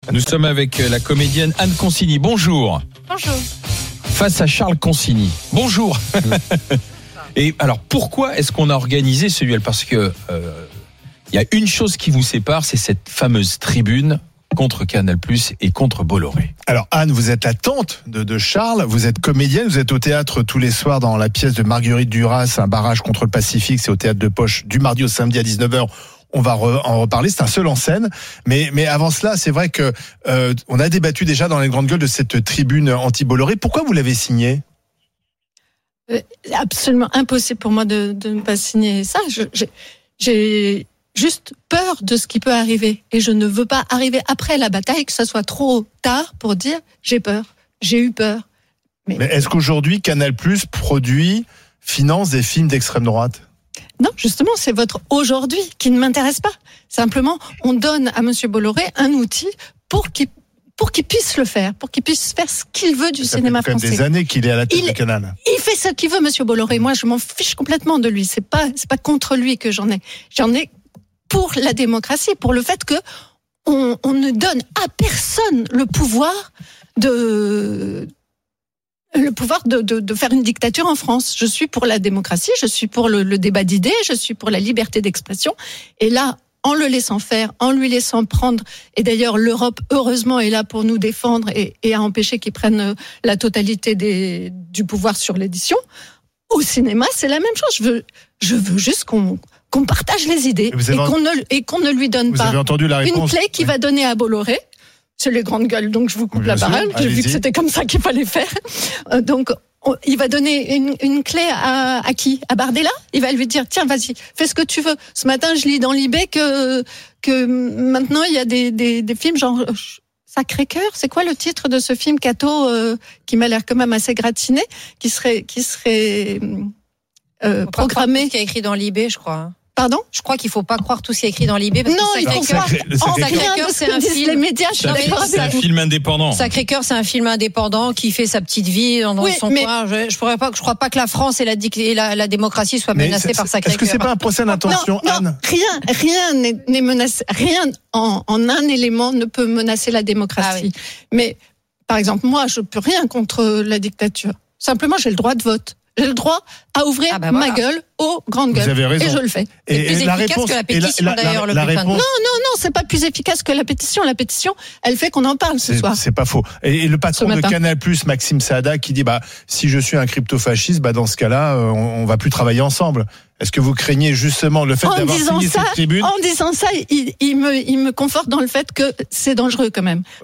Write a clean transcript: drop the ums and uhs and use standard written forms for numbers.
Nous sommes avec la comédienne Anne Consigny. Bonjour. Bonjour. Face à Charles Consigny. Bonjour. Et alors, pourquoi est-ce qu'on a organisé ce duel ? Parce que il y a une chose qui vous sépare, c'est cette fameuse tribune contre Canal+ et contre Bolloré. Alors Anne, vous êtes la tante de Charles, vous êtes comédienne, vous êtes au théâtre tous les soirs dans la pièce de Marguerite Duras, Un barrage contre le Pacifique, c'est au théâtre de Poche du mardi au samedi à 19h. On va en reparler, c'est un seul en scène. Mais avant cela, c'est vrai que on a débattu déjà dans les grandes gueules de cette tribune anti-Bolloré. Pourquoi vous l'avez signée ? Absolument impossible pour moi de ne pas signer ça. J'ai juste peur de ce qui peut arriver. Et je ne veux pas arriver après la bataille, que ça soit trop tard pour dire j'ai peur, j'ai eu peur. Mais est-ce qu'aujourd'hui, Canal+ finance des films d'extrême droite ? Non, justement, c'est votre aujourd'hui qui ne m'intéresse pas. Simplement, on donne à Monsieur Bolloré un outil pour qu'il puisse le faire, pour qu'il puisse faire ce qu'il veut du cinéma français. Ça fait des années qu'il est à la tête de Canal. Il fait ce qu'il veut, Monsieur Bolloré. Moi, je m'en fiche complètement de lui. C'est pas contre lui que j'en ai. J'en ai pour la démocratie, pour le fait que on ne donne à personne le pouvoir de faire une dictature en France. Je suis pour la démocratie, je suis pour le débat d'idées, je suis pour la liberté d'expression. Et là, en le laissant faire, en lui laissant prendre, et d'ailleurs l'Europe, heureusement, est là pour nous défendre et à empêcher qu'ils prennent la totalité du pouvoir sur l'édition. Au cinéma, c'est la même chose. Je veux juste qu'on partage les idées et qu'on ne lui donne pas une clé qui va donner à Bolloré. C'est les grandes gueules, donc je vous coupe la parole. J'ai vu que c'était comme ça qu'il fallait faire. Donc, il va donner une clé à qui ? À Bardella ? Il va lui dire, tiens, vas-y, fais ce que tu veux. Ce matin, je lis dans Libé que maintenant, il y a des films genre Sacré-Cœur. C'est quoi le titre de ce film Cato qui m'a l'air quand même assez gratiné, qui serait programmé. Tout ce qui est écrit dans Libé, je crois. Pardon ? Je crois qu'il faut pas croire tout ce qui est écrit dans Libé. Parce non, que il faut croire. Sacré-Cœur, c'est un film. Les médias, c'est un film indépendant. Sacré-Cœur, c'est un film indépendant qui fait sa petite vie dans son coin. Je crois pas que la France et la démocratie soient menacées par Sacré-Cœur. Est-ce que c'est pas un procès d'intention, Anne ? Rien n'est menacé. Rien en un élément ne peut menacer la démocratie. Ah oui. Mais, par exemple, moi, je peux rien contre la dictature. Simplement, j'ai le droit de vote. J'ai le droit à ouvrir ma gueule aux grandes gueules. Vous avez raison. Et je le fais. C'est plus efficace que la pétition, d'ailleurs. Non, c'est pas plus efficace que la pétition. La pétition, elle fait qu'on en parle ce soir. C'est pas faux. Et le patron de Canal+, Maxime Saada, qui dit, si je suis un crypto-fasciste, dans ce cas-là, on va plus travailler ensemble. Est-ce que vous craignez justement le fait d'avoir signé cette tribune ? En disant ça, il me conforte dans le fait que c'est dangereux quand même.